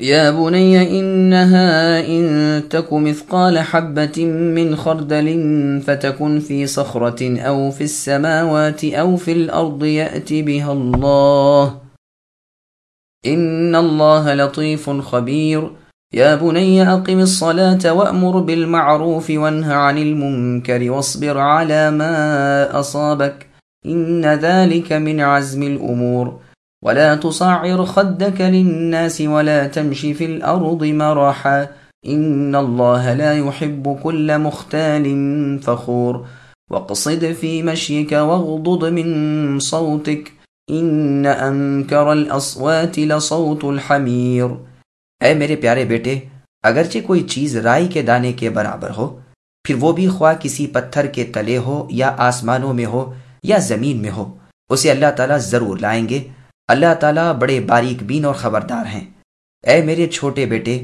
يا بني إنها إن تك مثقال حبة من خردل فتكن في صخرة أو في السماوات أو في الأرض يأت بها الله إن الله لطيف خبير يا بني أقم الصلاة وأمر بالمعروف وانه عن المنكر واصبر على ما أصابك إن ذلك من عزم الأمور ولا تصعر خدك للناس ولا تمش في الأرض مرحا إن الله لا يحب كل مختال فخور واقصد في مشيك واغضض من صوتك إن أنكر الأصوات لصوت الحمير۔ اے میرے پیارے بیٹے، اگرچہ کوئی چیز رائی کے دانے کے برابر ہو، پھر وہ بھی خواہ کسی پتھر کے تلے ہو یا آسمانوں میں ہو یا زمین میں ہو، اسے اللہ تعالیٰ ضرور لائیں گے۔ اللہ تعالیٰ بڑے باریک بین اور خبردار ہیں۔ اے میرے چھوٹے بیٹے،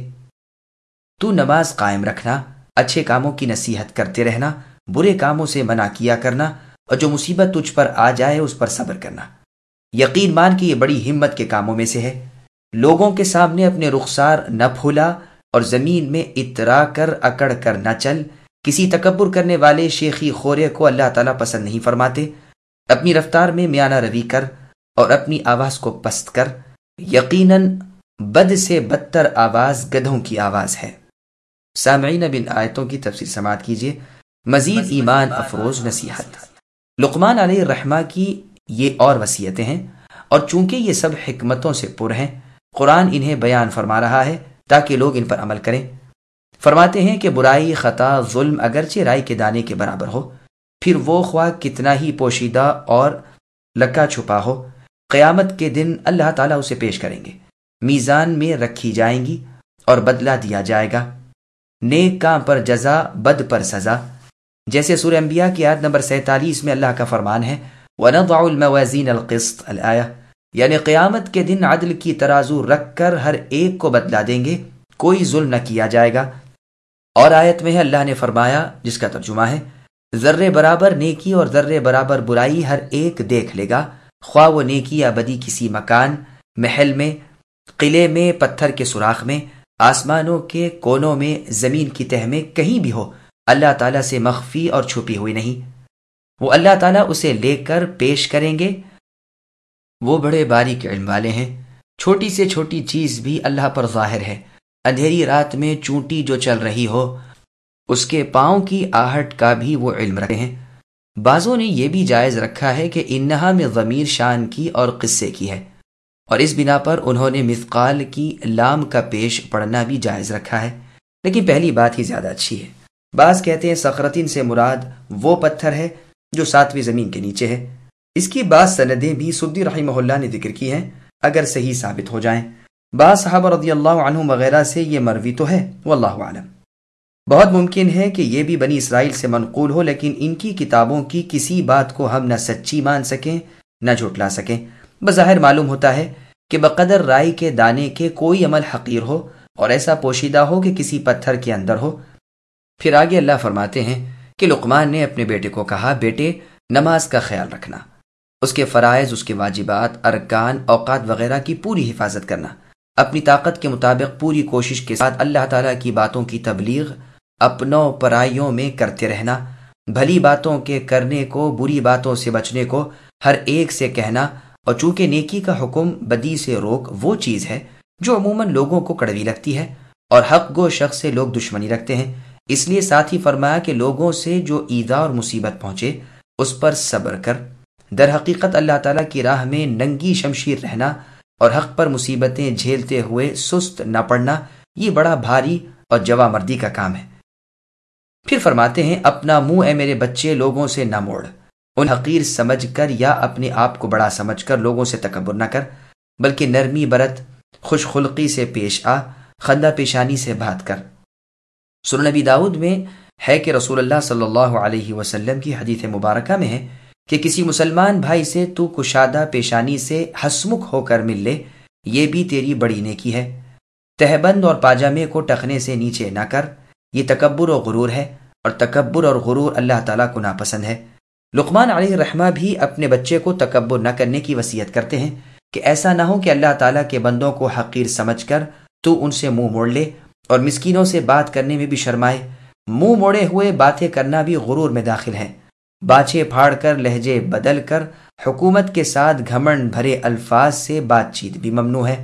تو نماز قائم رکھنا، اچھے کاموں کی نصیحت کرتے رہنا، برے کاموں سے منع کیا کرنا، اور جو مصیبت تجھ پر آ جائے اس پر صبر کرنا۔ یقین مان کہ یہ بڑی ہمت کے کاموں میں سے ہے۔ لوگوں کے سامنے اپنے رخسار نہ پھولا اور زمین میں اترا کر اکڑ کر نہ چل۔ کسی تکبر کرنے والے شیخی خورے کو اللہ تعالیٰ پسند نہیں فرماتے۔ اپنی رفتار میں میانہ روی کر اور اپنی آواز کو پست کر۔ یقیناً بد سے بدتر آواز گدھوں کی آواز ہے۔ سامعین، اب ان آیتوں کی تفسیر سماعت کیجیے۔ مزید ایمان افروز نصیحت۔ لقمان علیہ الرحمہ کی یہ اور وصیتیں ہیں، اور چونکہ یہ سب حکمتوں سے پر ہیں، قرآن انہیں بیان فرما رہا ہے تاکہ لوگ ان پر عمل کریں۔ فرماتے ہیں کہ برائی، خطا، ظلم اگرچہ رائی کے دانے کے برابر ہو، پھر وہ خواہ کتنا ہی پوشیدہ اور لکا چھپا ہو، قیامت کے دن اللہ تعالیٰ اسے پیش کریں گے، میزان میں رکھی جائیں گی اور بدلہ دیا جائے گا۔ نیک کام پر جزا، بد پر سزا۔ جیسے سورہ انبیاء کی آیت نمبر 47 میں اللہ کا فرمان ہے، وَنَضَعُ الْمَوَازِينَ الْقِسْطَ الآیہ، یعنی قیامت کے دن عدل کی ترازو رکھ کر ہر ایک کو بدلا دیں گے، کوئی ظلم نہ کیا جائے گا۔ اور آیت میں ہے اللہ نے فرمایا، جس کا ترجمہ ہے، ذرے برابر نیکی اور ذرے برابر برائی ہر ایک دیکھ لے گا، خواہ وہ نیکی یا بدی کسی مکان، محل میں، قلعے میں، پتھر کے سوراخ میں، آسمانوں کے کونوں میں، زمین کی تہ میں، کہیں بھی ہو، اللہ تعالیٰ سے مخفی اور چھپی ہوئی نہیں۔ وہ اللہ تعالیٰ اسے لے کر پیش کریں گے۔ وہ بڑے باریک علم والے ہیں۔ چھوٹی سے چھوٹی چیز بھی اللہ پر ظاہر ہے۔ اندھیری رات میں چونٹی جو چل رہی ہو، اس کے پاؤں کی آہٹ کا بھی وہ علم رکھتے ہیں۔ بعضوں نے یہ بھی جائز رکھا ہے کہ انہا میں ضمیر شان کی اور قصے کی ہے، اور اس بنا پر انہوں نے مثقال کی لام کا پیش پڑھنا بھی جائز رکھا ہے، لیکن پہلی بات ہی زیادہ اچھی ہے۔ بعض کہتے ہیں صخرتین سے مراد وہ پتھر ہے جو 7ویں زمین کے نیچے ہے۔ اس کی بعض سندیں بھی سدی رحمہ اللہ نے ذکر کی ہیں، اگر صحیح ثابت ہو جائیں۔ بعض صحابہ رضی اللہ عنہم وغیرہ سے یہ مروی تو ہے، واللہ اعلم۔ بہت ممکن ہے کہ یہ بھی بنی اسرائیل سے منقول ہو، لیکن ان کی کتابوں کی کسی بات کو ہم نہ سچی مان سکیں نہ جھٹلا سکیں۔ بظاہر معلوم ہوتا ہے کہ بقدر رائی کے دانے کے کوئی عمل حقیر ہو اور ایسا پوشیدہ ہو کہ کسی پتھر کے اندر ہو۔ پھر آگے اللہ فرماتے ہیں کہ لقمان نے اپنے بیٹے کو کہا، بیٹے نماز کا خیال رکھنا، اس کے فرائض، اس کے واجبات، ارکان، اوقات وغیرہ کی پوری حفاظت کرنا، اپنی طاقت کے مطابق پوری کوشش کے ساتھ اللہ تعالیٰ کی باتوں کی تبلیغ اپنوں پرائیوں میں کرتے رہنا، بھلی باتوں کے کرنے کو، بری باتوں سے بچنے کو ہر ایک سے کہنا، اور چونکہ نیکی کا حکم بدی سے روک وہ چیز ہے جو عموماً لوگوں کو کڑوی لگتی ہے اور حق گو شخص سے لوگ دشمنی رکھتے ہیں، اس لیے ساتھ ہی فرمایا کہ لوگوں سے جو ایذا اور مصیبت پہنچے اس پر صبر کر۔ در حقیقت اللہ تعالیٰ کی راہ میں ننگی شمشیر رہنا اور حق پر مصیبتیں جھیلتے ہوئے سست نہ پڑنا، یہ بڑا بھاری اور جواں مردی کا کام ہے۔ پھر فرماتے ہیں، اپنا منہ اے میرے بچے لوگوں سے نہ موڑ، ان حقیر سمجھ کر یا اپنے آپ کو بڑا سمجھ کر لوگوں سے تکبر نہ کر، بلکہ نرمی برت، خوش خلقی سے پیش آ، خندہ پیشانی سے بات کر۔ سنن نبی داؤد میں ہے کہ رسول اللہ صلی اللہ علیہ وسلم کی حدیث مبارکہ میں ہے کہ کسی مسلمان بھائی سے تو کشادہ پیشانی سے ہسمکھ ہو کر مل لے، یہ بھی تیری بڑی نیکی ہے۔ تہبند اور پاجامے کو ٹخنے سے نیچے نہ کر، یہ تکبر و غرور ہے، اور تکبر اور غرور اللہ تعالیٰ کو ناپسند ہے۔ لقمان علیہ الرحمہ بھی اپنے بچے کو تکبر نہ کرنے کی وصیت کرتے ہیں کہ ایسا نہ ہو کہ اللہ تعالیٰ کے بندوں کو حقیر سمجھ کر تو ان سے منہ موڑ لے اور مسکینوں سے بات کرنے میں بھی شرمائے۔ منہ موڑے ہوئے باتیں کرنا بھی غرور میں داخل ہے۔ باچھے پھاڑ کر، لہجے بدل کر، حکومت کے ساتھ گھمنڈ بھرے الفاظ سے بات چیت بھی ممنوع ہے۔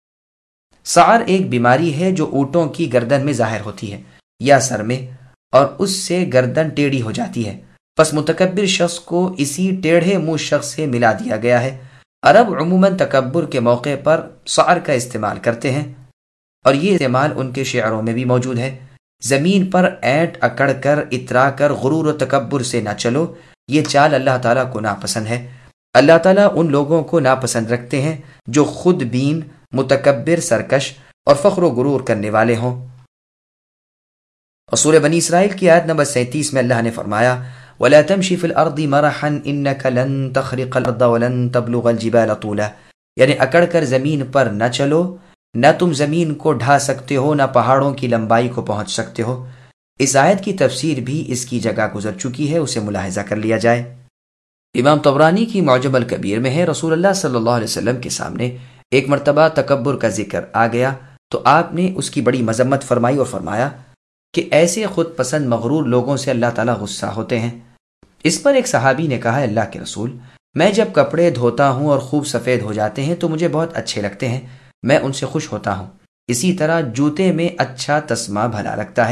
سعر ایک بیماری ہے جو اونٹوں کی گردن میں ظاہر ہوتی ہے یا سر میں، اور اس سے گردن ٹیڑھی ہو جاتی ہے۔ پس متکبر شخص کو اسی ٹیڑھے منہ شخص سے ملا دیا گیا ہے۔ عرب عموماً تکبر کے موقع پر سعر کا استعمال کرتے ہیں، اور یہ استعمال ان کے شعروں میں بھی موجود ہے۔ زمین پر اینٹ اکڑ کر، اترا کر، غرور و تکبر سے نہ چلو، یہ چال اللہ تعالیٰ کو ناپسند ہے۔ اللہ تعالیٰ ان لوگوں کو ناپسند رکھتے ہیں جو خود بین، متکبر، سرکش اور فخر و غرور کرنے والے ہوں۔ اور سورہ بنی اسرائیل کی آیت نمبر 37 میں اللہ نے فرمایا وَلَا تَمْشِ فِي الْأَرْضِ مَرَحًا إِنَّكَ لَن تَخْرِقَ الْأَرْضَ وَلَن تَبْلُغَ الْجِبَالَ طُولًا، یعنی اکڑ کر زمین پر نہ چلو، نہ تم زمین کو ڈھا سکتے ہو، نہ پہاڑوں کی لمبائی کو پہنچ سکتے ہو۔ اس آیت کی تفسیر بھی اس کی جگہ گزر چکی ہے، اسے ملاحظہ کر لیا جائے۔ امام طبرانی کی معجم الکبیر میں ہے، رسول اللہ صلی اللہ علیہ وسلم کے سامنے ایک مرتبہ تکبر کا ذکر آ گیا تو آپ نے اس کی بڑی مذمت فرمائی اور فرمایا کہ ایسے خود پسند مغرور لوگوں سے اللہ تعالیٰ غصہ ہوتے ہیں۔ اس پر ایک صحابی نے کہا، اللہ کے رسول، میں جب کپڑے دھوتا ہوں اور خوب سفید ہو جاتے ہیں تو مجھے بہت اچھے لگتے ہیں، میں ان سے خوش ہوتا ہوں۔ اسی طرح جوتے میں اچھا تسمہ بھلا لگتا ہے،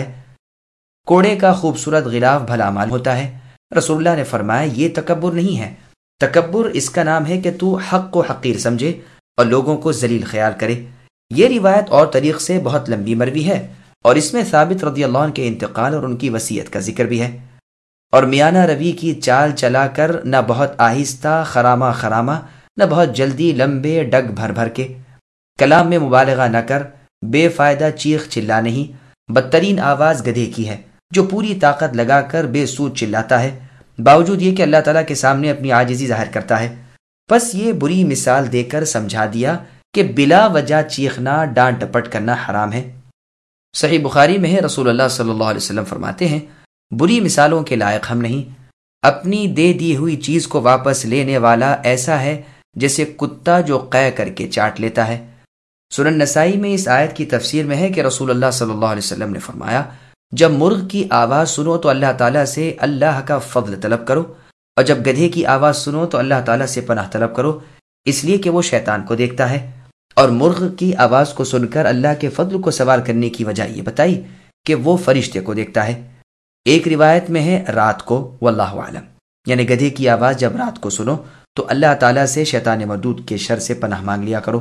کوڑے کا خوبصورت غلاف بھلا مال ہوتا ہے۔ رسول اللہ نے فرمایا یہ تکبر نہیں ہے، تکبر اس کا نام ہے کہ تو حق کو حقیر سمجھے اور لوگوں کو ذلیل خیال کرے۔ یہ روایت اور طریق سے بہت لمبی مروی ہے، اور اس میں ثابت رضی اللہ عنہ کے انتقال اور ان کی وصیت کا ذکر بھی ہے۔ اور میانہ روی کی چال چلا کر، نہ بہت آہستہ خرامہ خرامہ، نہ بہت جلدی لمبے ڈگ بھر بھر کے، کلام میں مبالغہ نہ کر، بے فائدہ چیخ چلا نہیں۔ بدترین آواز گدھے کی ہے جو پوری طاقت لگا کر بے سود چلاتا ہے، باوجود یہ کہ اللہ تعالیٰ کے سامنے اپنی عاجزی ظاہر کرتا ہے۔ پس یہ بری مثال دے کر سمجھا دیا کہ بلا وجہ چیخنا، ڈانٹ ٹپٹ کرنا حرام ہے۔ صحیح بخاری میں ہے، رسول اللہ صلی اللہ علیہ وسلم فرماتے ہیں بری مثالوں کے لائق ہم نہیں۔ اپنی دے دی ہوئی چیز کو واپس لینے والا ایسا ہے جیسے کتا جو قے کر کے چاٹ لیتا ہے۔ سنن نسائی میں اس آیت کی تفسیر میں ہے کہ رسول اللہ صلی اللہ علیہ وسلم نے فرمایا جب مرغ کی آواز سنو تو اللہ تعالیٰ سے اللہ کا فضل طلب کرو، اور جب گدھے کی آواز سنو تو اللہ تعالیٰ سے پناہ طلب کرو، اس لیے کہ وہ شیطان کو دیکھتا ہے۔ اور مرغ کی آواز کو سن کر اللہ کے فضل کو سوال کرنے کی وجہ یہ بتائی کہ وہ فرشتے کو دیکھتا ہے۔ ایک روایت میں ہے رات کو، واللہ عالم، یعنی گدھے کی آواز جب رات کو سنو تو اللہ تعالیٰ سے شیطان مردود کے شر سے پناہ مانگ لیا کرو۔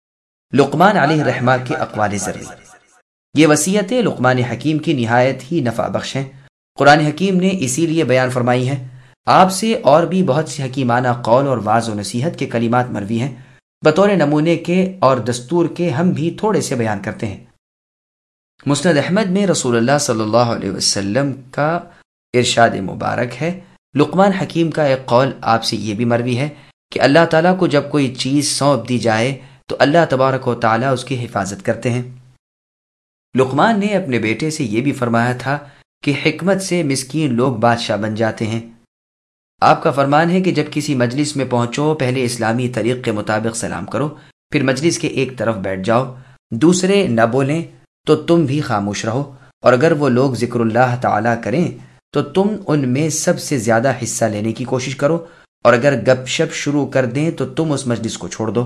لقمان علیہ الرحمہ کے اقوال زرعی، یہ وصیتیں لقمان حکیم کی نہایت ہی نفع بخش ہیں، قرآن حکیم نے اسی لیے بیان فرمائی ہیں۔ آپ سے اور بھی بہت سی حکیمانہ قول اور واعظ و نصیحت کے کلمات مروی ہیں، بطور نمونے کے اور دستور کے ہم بھی تھوڑے سے بیان کرتے ہیں۔ مسند احمد میں رسول اللہ صلی اللہ علیہ وسلم کا ارشاد مبارک ہے، لقمان حکیم کا ایک قول آپ سے یہ بھی مروی ہے کہ اللہ تعالیٰ کو جب کوئی چیز سونپ دی جائے تو اللہ تبارک و تعالیٰ اس کی حفاظت کرتے ہیں۔ لقمان نے اپنے بیٹے سے یہ بھی فرمایا تھا کہ حکمت سے مسکین لوگ بادشاہ بن جاتے ہیں۔ آپ کا فرمان ہے کہ جب کسی مجلس میں پہنچو پہلے اسلامی طریق کے مطابق سلام کرو، پھر مجلس کے ایک طرف بیٹھ جاؤ، دوسرے نہ بولیں تو تم بھی خاموش رہو، اور اگر وہ لوگ ذکر اللہ تعالیٰ کریں تو تم ان میں سب سے زیادہ حصہ لینے کی کوشش کرو، اور اگر گپ شپ شروع کر دیں تو تم اس مجلس کو چھوڑ دو۔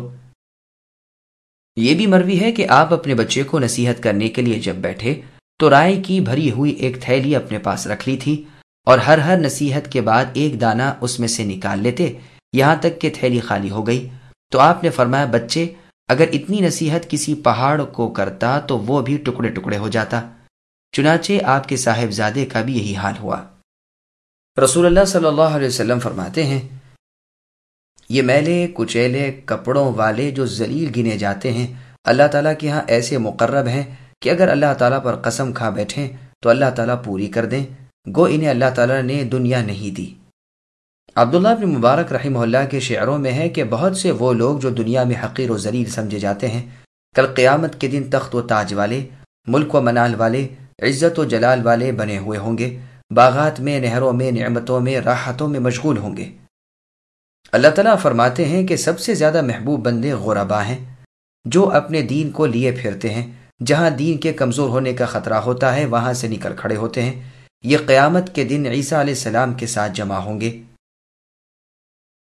یہ بھی مروی ہے کہ آپ اپنے بچے کو نصیحت کرنے کے لیے جب بیٹھے تو رائے کی بھری ہوئی ایک تھیلی اپنے پاس رکھ لی تھی، اور ہر نصیحت کے بعد ایک دانہ اس میں سے نکال لیتے، یہاں تک کہ تھیلی خالی ہو گئی۔ تو آپ نے فرمایا بچے، اگر اتنی نصیحت کسی پہاڑ کو کرتا تو وہ بھی ٹکڑے ٹکڑے ہو جاتا۔ چنانچہ آپ کے صاحبزادے کا بھی یہی حال ہوا۔ رسول اللہ صلی اللہ علیہ وسلم فرماتے ہیں یہ میلے کچیلے کپڑوں والے جو ذلیل گنے جاتے ہیں اللہ تعالیٰ کے ہاں ایسے مقرب ہیں کہ اگر اللہ تعالیٰ پر قسم کھا بیٹھیں تو اللہ تعالیٰ پوری کر دیں، گو انہیں اللہ تعالیٰ نے دنیا نہیں دی۔ عبداللہ بن مبارک رحمہ اللہ کے شعروں میں ہے کہ بہت سے وہ لوگ جو دنیا میں حقیر و ذلیل سمجھے جاتے ہیں کل قیامت کے دن تخت و تاج والے، ملک و منال والے، عزت و جلال والے بنے ہوئے ہوں گے، باغات میں، نہروں میں، نعمتوں میں، راحتوں میں مشغول ہوں گے۔ اللہ تعالیٰ فرماتے ہیں کہ سب سے زیادہ محبوب بندے غربا ہیں، جو اپنے دین کو لیے پھرتے ہیں، جہاں دین کے کمزور ہونے کا خطرہ ہوتا ہے وہاں سے نکل کھڑے ہوتے ہیں۔ یہ قیامت کے دن عیسیٰ علیہ السلام کے ساتھ جمع ہوں گے۔